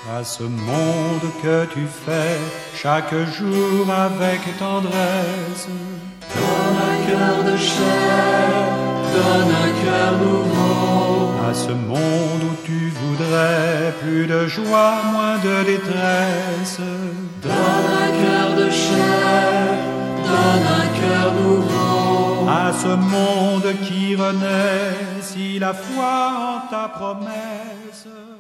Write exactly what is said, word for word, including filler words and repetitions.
À ce monde que tu fais chaque jour avec tendresse. Donne un cœur de chair, donne un cœur nouveau. À ce monde où tu voudrais plus de joie, moins de détresse. Donne un cœur de chair, donne un cœur nouveau. À ce monde qui renaît si la foi en ta promesse.